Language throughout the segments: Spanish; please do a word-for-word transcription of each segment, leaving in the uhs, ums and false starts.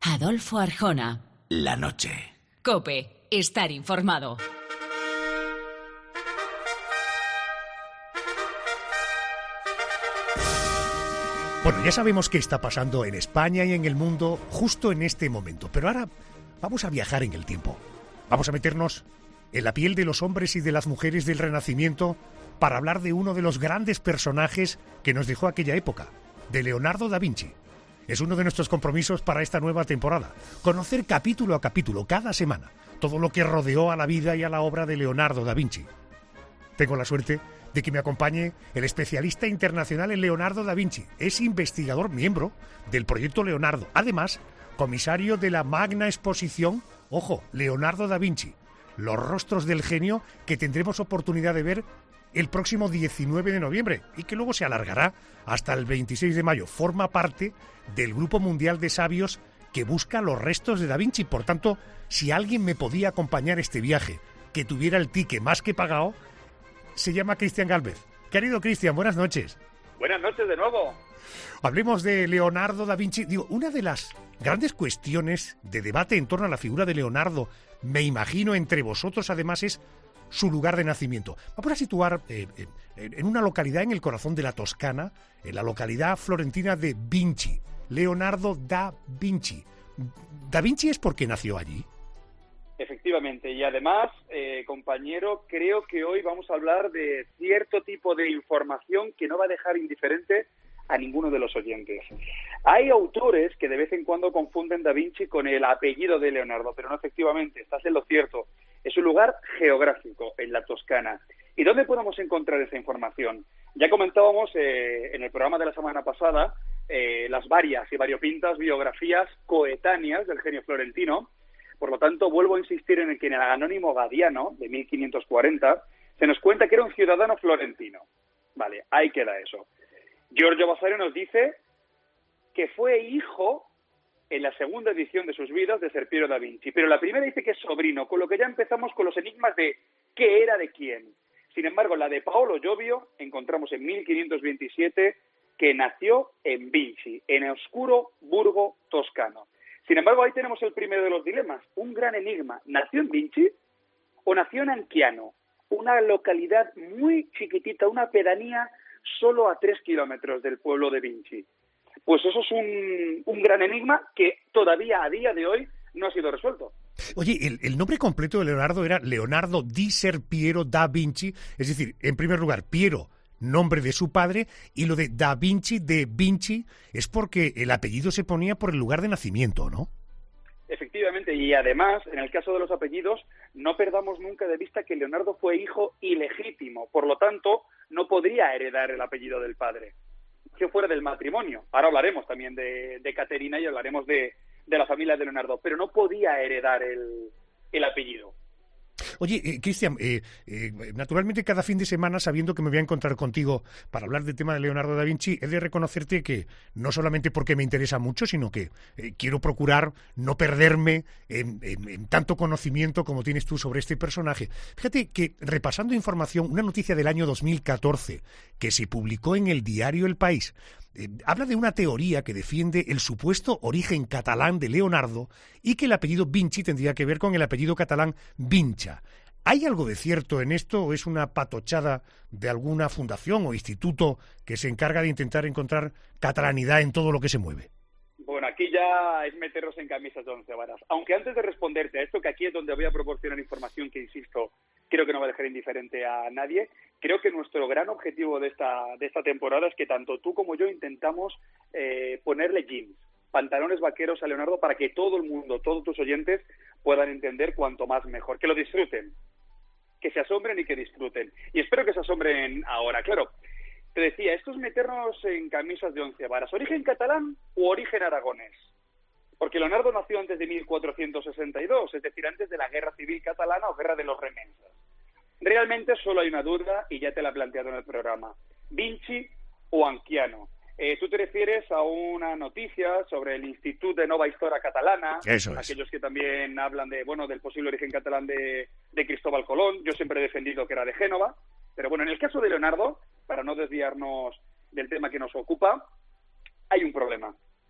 Adolfo Arjona. La noche. COPE. Estar informado. Bueno, ya sabemos qué está pasando en España y en el mundo justo en este momento, pero ahora vamos a viajar en el tiempo. Vamos a meternos en la piel de los hombres y de las mujeres del Renacimiento para hablar de uno de los grandes personajes que nos dejó aquella época, de Leonardo da Vinci. Es uno de nuestros compromisos para esta nueva temporada, conocer capítulo a capítulo, cada semana, todo lo que rodeó a la vida y a la obra de Leonardo da Vinci. Tengo la suerte de que me acompañe el especialista internacional en Leonardo da Vinci. Es investigador miembro del proyecto Leonardo. Además, comisario de la magna exposición, ojo, Leonardo da Vinci, los rostros del genio, que tendremos oportunidad de ver el próximo diecinueve de noviembre y que luego se alargará hasta el veintiséis de mayo. Forma parte del Grupo Mundial de Sabios que busca los restos de da Vinci. Por tanto, si alguien me podía acompañar este viaje, que tuviera el ticket más que pagado, se llama Cristian Gálvez. Querido Cristian, buenas noches. Buenas noches de nuevo. Hablemos de Leonardo da Vinci. Digo, una de las grandes cuestiones de debate en torno a la figura de Leonardo, me imagino entre vosotros además, es su lugar de nacimiento. Vamos a situar eh, eh, en una localidad en el corazón de la Toscana, en la localidad florentina de Vinci. Leonardo da Vinci. ¿Da Vinci es porque nació allí? Efectivamente, y además, eh, compañero, creo que hoy vamos a hablar de cierto tipo de información que no va a dejar indiferente a ninguno de los oyentes. Hay autores que de vez en cuando confunden da Vinci con el apellido de Leonardo, pero no, efectivamente, estás en lo cierto. Es un lugar geográfico en la Toscana. ¿Y dónde podemos encontrar esa información? Ya comentábamos eh, en el programa de la semana pasada eh, las varias y variopintas biografías coetáneas del genio florentino. Por lo tanto, vuelvo a insistir en el que en el Anónimo Gadiano, de mil quinientos cuarenta, se nos cuenta que era un ciudadano florentino. Vale, ahí queda eso. Giorgio Vasari nos dice que fue hijo, en la segunda edición de sus vidas, de Ser Piero da Vinci. Pero la primera dice que es sobrino, con lo que ya empezamos con los enigmas de qué era de quién. Sin embargo, la de Paolo Giovio, encontramos en mil quinientos veintisiete que nació en Vinci, en Oscuro Burgo toscano. Sin embargo, ahí tenemos el primero de los dilemas, un gran enigma. ¿Nació en Vinci o nació en Anchiano? Una localidad muy chiquitita, una pedanía solo a tres kilómetros del pueblo de Vinci. Pues eso es un, un gran enigma que todavía a día de hoy no ha sido resuelto. Oye, el, el nombre completo de Leonardo era Leonardo di Ser Piero da Vinci, es decir, en primer lugar, Piero, nombre de su padre, y lo de da Vinci, de Vinci, es porque el apellido se ponía por el lugar de nacimiento, ¿no? Efectivamente, y además, en el caso de los apellidos, no perdamos nunca de vista que Leonardo fue hijo ilegítimo, por lo tanto, no podría heredar el apellido del padre, que fuera del matrimonio. Ahora hablaremos también de, de Caterina y hablaremos de, de la familia de Leonardo, pero no podía heredar el, el apellido. Oye, eh, Cristian, eh, eh, naturalmente cada fin de semana, sabiendo que me voy a encontrar contigo para hablar del tema de Leonardo da Vinci, he de reconocerte que no solamente porque me interesa mucho, sino que eh, quiero procurar no perderme en, en, en tanto conocimiento como tienes tú sobre este personaje. Fíjate que, repasando información, una noticia del año dos mil catorce que se publicó en el diario El País, Eh, habla de una teoría que defiende el supuesto origen catalán de Leonardo y que el apellido Vinci tendría que ver con el apellido catalán Vincha. ¿Hay algo de cierto en esto o es una patochada de alguna fundación o instituto que se encarga de intentar encontrar catalanidad en todo lo que se mueve? Bueno, aquí ya es meternos en camisas de once varas. Aunque antes de responderte a esto, que aquí es donde voy a proporcionar información que, insisto, creo que no va a dejar indiferente a nadie, creo que nuestro gran objetivo de esta de esta temporada es que tanto tú como yo intentamos eh, ponerle jeans, pantalones vaqueros a Leonardo para que todo el mundo, todos tus oyentes, puedan entender cuanto más mejor, que lo disfruten, que se asombren y que disfruten. Y espero que se asombren ahora. Claro, te decía, esto es meternos en camisas de once varas. ¿Origen catalán u origen aragonés? Porque Leonardo nació antes de mil cuatrocientos sesenta y dos, es decir, antes de la Guerra Civil Catalana o Guerra de los Remensas. Realmente solo hay una duda y ya te la he planteado en el programa. ¿Vinci o Anchiano? Eh, tú te refieres a una noticia sobre el Institut de Nova Historia Catalana. Eso es. Aquellos que también hablan de, bueno, del posible origen catalán de, de Cristóbal Colón. Yo siempre he defendido que era de Génova. Pero bueno, en el caso de Leonardo, para no desviarnos del tema que nos ocupa, hay un problema.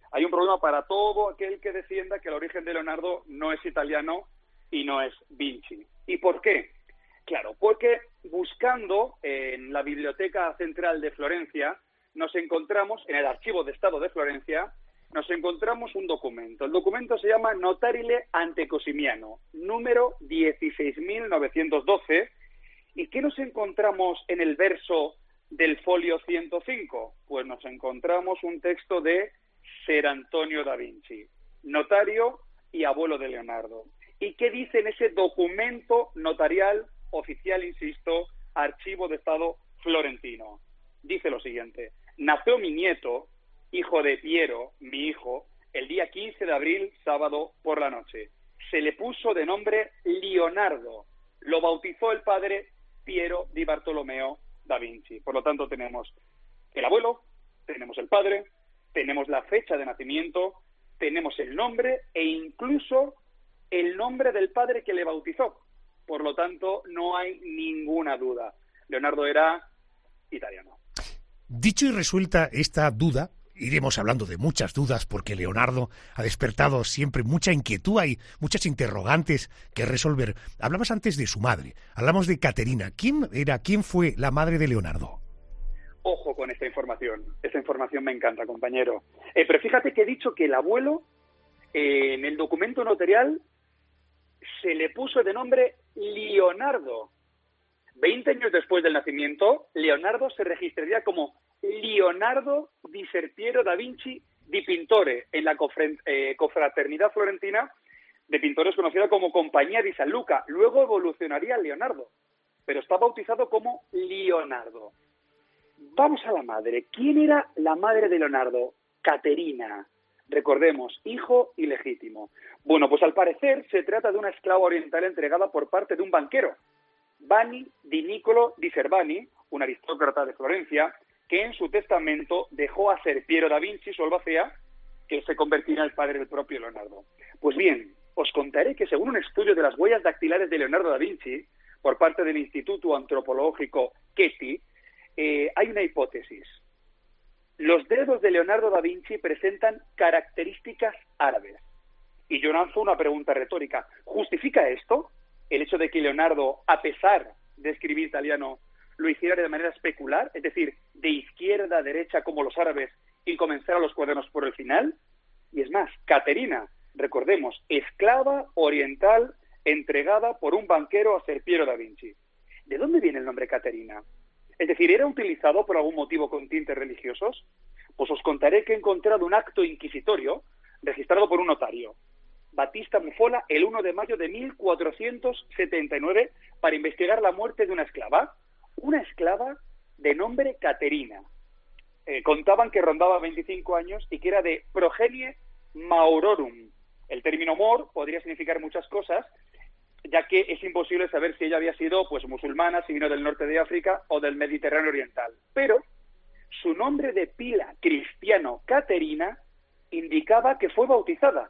Hay un problema para todo aquel que defienda que el origen de Leonardo no es italiano y no es Vinci. ¿Y por qué? Claro, porque buscando en la Biblioteca Central de Florencia, nos encontramos, en el Archivo de Estado de Florencia, nos encontramos un documento. El documento se llama Notarile ante Cosimiano, número dieciséis mil novecientos doce. ¿Y qué nos encontramos en el verso del folio ciento cinco? Pues nos encontramos un texto de Ser Antonio da Vinci, notario y abuelo de Leonardo. ¿Y qué dice en ese documento notarial oficial, insisto, Archivo de Estado florentino? Dice lo siguiente: nació mi nieto, hijo de Piero, mi hijo, el día quince de abril, sábado por la noche. Se le puso de nombre Leonardo. Lo bautizó el padre Piero di Bartolomeo da Vinci. Por lo tanto, tenemos el abuelo, tenemos el padre, tenemos la fecha de nacimiento, tenemos el nombre e incluso el nombre del padre que le bautizó. Por lo tanto, no hay ninguna duda. Leonardo era italiano. Dicho y resuelta esta duda, iremos hablando de muchas dudas porque Leonardo ha despertado siempre mucha inquietud, hay muchas interrogantes que resolver. Hablabas antes de su madre, hablamos de Caterina. ¿Quién era, quién fue la madre de Leonardo? Ojo con esta información, esta información me encanta, compañero. Eh, pero fíjate que he dicho que el abuelo, eh, en el documento notarial, se le puso de nombre Leonardo. Veinte años después del nacimiento, Leonardo se registraría como Leonardo di Serpiero da Vinci di Pintore en la cofre, eh, confraternidad florentina de pintores conocida como Compañía di San Luca. Luego evolucionaría Leonardo, pero está bautizado como Leonardo. Vamos a la madre. ¿Quién era la madre de Leonardo? Caterina. Recordemos, hijo ilegítimo. Bueno, pues al parecer se trata de una esclava oriental entregada por parte de un banquero, Vanni di Nicolo di Cervani, un aristócrata de Florencia, que en su testamento dejó a Serpiero da Vinci, su albacea, que se convertirá en el padre del propio Leonardo. Pues bien, os contaré que según un estudio de las huellas dactilares de Leonardo da Vinci, por parte del Instituto Antropológico Getty, eh, hay una hipótesis. Los dedos de Leonardo da Vinci presentan características árabes. Y yo lanzo una pregunta retórica. ¿Justifica esto el hecho de que Leonardo, a pesar de escribir italiano, lo hiciera de manera especular, es decir, de izquierda a derecha como los árabes, y comenzara los cuadernos por el final? Y es más, Caterina, recordemos, esclava oriental entregada por un banquero a Serpiero da Vinci. ¿De dónde viene el nombre Caterina? Es decir, ¿era utilizado por algún motivo con tintes religiosos? Pues os contaré que he encontrado un acto inquisitorio registrado por un notario, Batista Mufola, el uno de mayo de mil cuatrocientos setenta y nueve, para investigar la muerte de una esclava. Una esclava de nombre Caterina. Eh, contaban que rondaba veinticinco años y que era de progenie maurorum. El término mor podría significar muchas cosas, ya que es imposible saber si ella había sido pues musulmana, si vino del norte de África o del Mediterráneo oriental. Pero su nombre de pila cristiano, Caterina, indicaba que fue bautizada.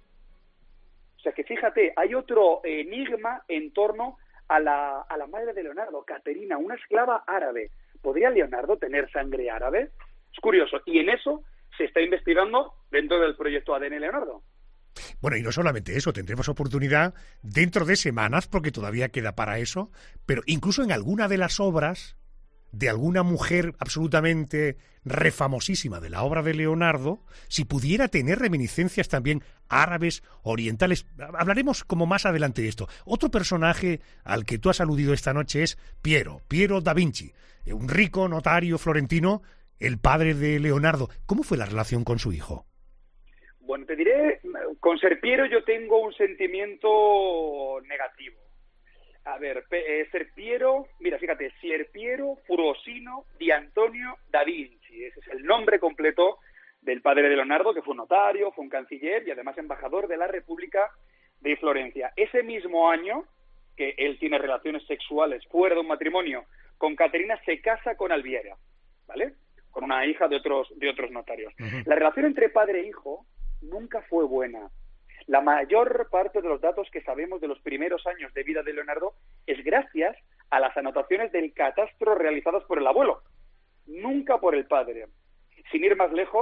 O sea que fíjate, hay otro enigma en torno a la, a la madre de Leonardo, Caterina, una esclava árabe. ¿Podría Leonardo tener sangre árabe? Es curioso. Y en eso se está investigando dentro del proyecto A D N Leonardo. Bueno, y no solamente eso, tendremos oportunidad dentro de semanas, porque todavía queda para eso, pero incluso en alguna de las obras de alguna mujer absolutamente refamosísima de la obra de Leonardo, si pudiera tener reminiscencias también árabes, orientales. Hablaremos como más adelante de esto. Otro personaje al que tú has aludido esta noche es Piero, Piero da Vinci, un rico notario florentino, el padre de Leonardo. ¿Cómo fue la relación con su hijo? Bueno, te diré, con Serpiero yo tengo un sentimiento negativo. A ver, eh, Serpiero, mira, fíjate, Serpiero Furosino di Antonio da Vinci. Ese es el nombre completo del padre de Leonardo, que fue un notario, fue un canciller y además embajador de la República de Florencia. Ese mismo año que él tiene relaciones sexuales fuera de un matrimonio con Caterina, se casa con Alviera, ¿vale? Con una hija de otros, de otros notarios. Uh-huh. La relación entre padre e hijo nunca fue buena. La mayor parte de los datos que sabemos de los primeros años de vida de Leonardo es gracias a las anotaciones del catastro realizadas por el abuelo, nunca por el padre. Sin ir más lejos,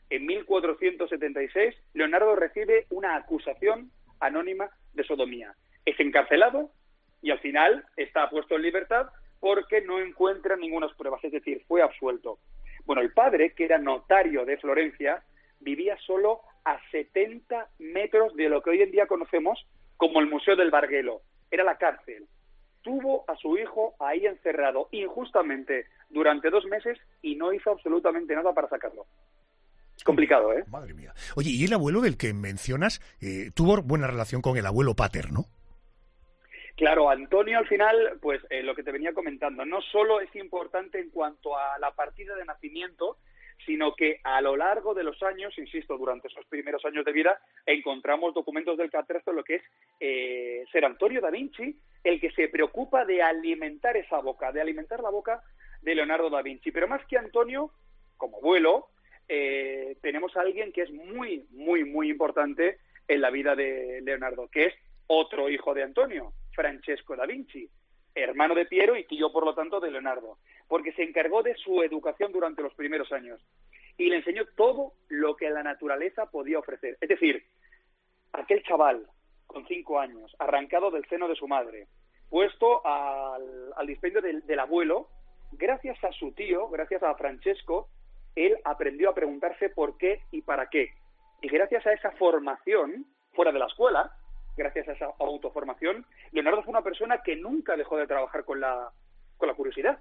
en mil cuatrocientos setenta y seis, Leonardo recibe una acusación anónima de sodomía. Es encarcelado y al final está puesto en libertad porque no encuentra ninguna pruebas, es decir, fue absuelto. Bueno, el padre, que era notario de Florencia, vivía solo a setenta metros de lo que hoy en día conocemos como el Museo del Barguelo. Era la cárcel. Tuvo a su hijo ahí encerrado injustamente durante dos meses y no hizo absolutamente nada para sacarlo. Complicado, ¿eh? Madre mía. Oye, y el abuelo del que mencionas eh, tuvo buena relación con el abuelo paterno. Claro, Antonio al final, pues eh, lo que te venía comentando, no solo es importante en cuanto a la partida de nacimiento, sino que a lo largo de los años, insisto, durante esos primeros años de vida, encontramos documentos del catastro, lo que es eh, ser Antonio da Vinci el que se preocupa de alimentar esa boca, de alimentar la boca de Leonardo da Vinci. Pero más que Antonio, como abuelo, eh, tenemos a alguien que es muy, muy, muy importante en la vida de Leonardo, que es otro hijo de Antonio, Francesco da Vinci, hermano de Piero y tío, por lo tanto, de Leonardo, porque se encargó de su educación durante los primeros años y le enseñó todo lo que la naturaleza podía ofrecer. Es decir, aquel chaval con cinco años, arrancado del seno de su madre, puesto al, al dispendio del, del abuelo, gracias a su tío, gracias a Francesco, él aprendió a preguntarse por qué y para qué. Y gracias a esa formación, fuera de la escuela, gracias a esa autoformación, Leonardo fue una persona que nunca dejó de trabajar con la, con la curiosidad.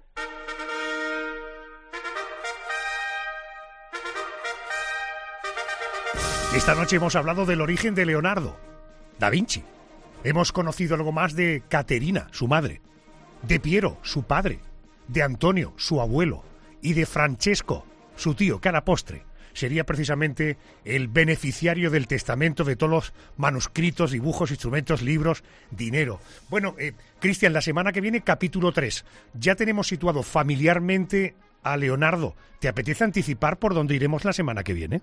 Esta noche hemos hablado del origen de Leonardo da Vinci. Hemos conocido algo más de Caterina, su madre, de Piero, su padre, de Antonio, su abuelo, y de Francesco, su tío, que a la postre sería precisamente el beneficiario del testamento de todos los manuscritos, dibujos, instrumentos, libros, dinero. Bueno, eh, Cristian, la semana que viene, capítulo tres. Ya tenemos situado familiarmente a Leonardo. ¿Te apetece anticipar por dónde iremos la semana que viene?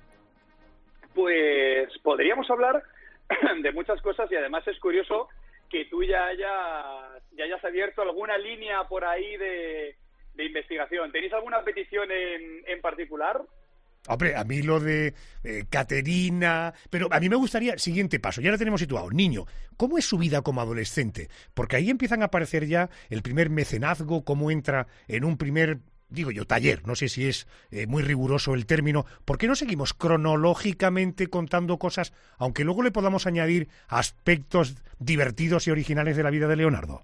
Pues podríamos hablar de muchas cosas y además es curioso que tú ya hayas, ya hayas abierto alguna línea por ahí de, de investigación. ¿Tenéis alguna petición en, en particular? Hombre, a mí lo de eh, Caterina... Pero a mí me gustaría, siguiente paso, ya lo tenemos situado, niño, ¿cómo es su vida como adolescente? Porque ahí empiezan a aparecer ya el primer mecenazgo, cómo entra en un primer, digo yo, taller, no sé si es eh, muy riguroso el término. ¿Por qué no seguimos cronológicamente contando cosas, aunque luego le podamos añadir aspectos divertidos y originales de la vida de Leonardo?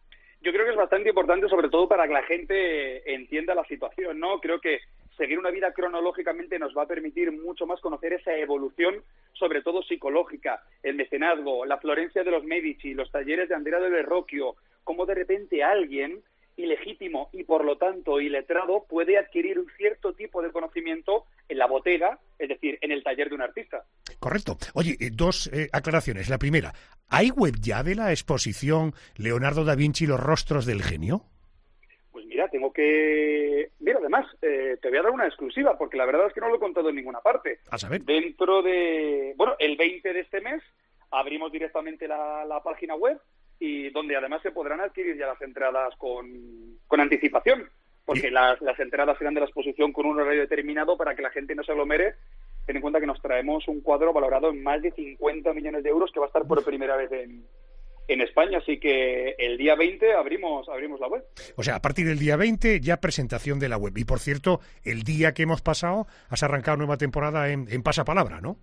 Yo creo que es bastante importante, sobre todo para que la gente entienda la situación, ¿no? Creo que seguir una vida cronológicamente nos va a permitir mucho más conocer esa evolución, sobre todo psicológica, el mecenazgo, la Florencia de los Medici, los talleres de Andrea del Verrocchio, cómo de repente alguien ilegítimo y por lo tanto iletrado puede adquirir un cierto tipo de conocimiento en la botega, es decir, en el taller de un artista. Correcto. Oye, eh, dos eh, aclaraciones. La primera, ¿hay web ya de la exposición Leonardo da Vinci, los rostros del genio? Pues mira, tengo que... Mira, además, eh, te voy a dar una exclusiva, porque la verdad es que no lo he contado en ninguna parte. A saber. Dentro de... Bueno, el veinte de este mes abrimos directamente la, la página web y donde además se podrán adquirir ya las entradas con, con anticipación, porque las, las entradas serán de la exposición con un horario determinado para que la gente no se aglomere. Ten en cuenta que nos traemos un cuadro valorado en más de cincuenta millones de euros que va a estar por primera vez en... en España, así que el día veinte abrimos abrimos la web. O sea, a partir del día veinte ya presentación de la web. Y por cierto, el día que hemos pasado has arrancado nueva temporada en, en Pasapalabra, ¿no?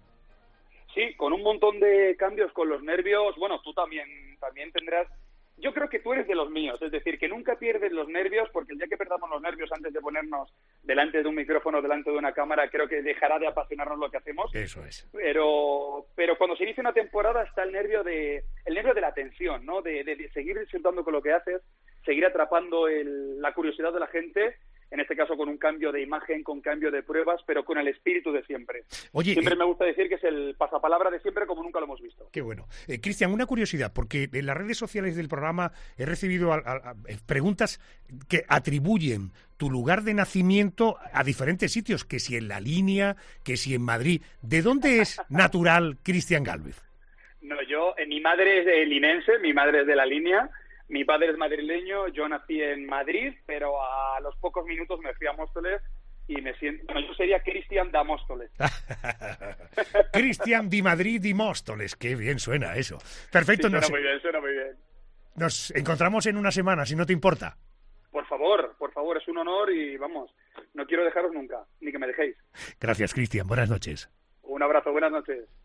Sí, con un montón de cambios con los nervios. Bueno, tú también también tendrás... Yo creo que tú eres de los míos, es decir, que nunca pierdes los nervios, porque el día que perdamos los nervios antes de ponernos delante de un micrófono, delante de una cámara, creo que dejará de apasionarnos lo que hacemos. Eso es. Pero pero cuando se inicia una temporada está el nervio de el nervio de la tensión, ¿no? De, de, de seguir disfrutando con lo que haces, seguir atrapando el, la curiosidad de la gente, en este caso con un cambio de imagen, con cambio de pruebas, pero con el espíritu de siempre. Oye, siempre eh, me gusta decir que es el pasapalabra de siempre como nunca lo hemos visto. Qué bueno. Eh, Cristian, una curiosidad, porque en las redes sociales del programa he recibido a, a, a, preguntas que atribuyen tu lugar de nacimiento a diferentes sitios, que si en La Línea, que si en Madrid. ¿De dónde es natural Cristian Gálvez? No, yo, eh, mi madre es de linense, mi madre es de La Línea. Mi padre es madrileño, yo nací en Madrid, pero a los pocos minutos me fui a Móstoles y me siento... Bueno, yo sería Cristian da Móstoles. Cristian di Madrid di Móstoles. Qué bien suena eso. Perfecto. Sí, suena nos, muy bien, suena muy bien. Nos encontramos en una semana, si no te importa. Por favor, por favor, es un honor y vamos, no quiero dejaros nunca, ni que me dejéis. Gracias, Cristian. Buenas noches. Un abrazo, buenas noches.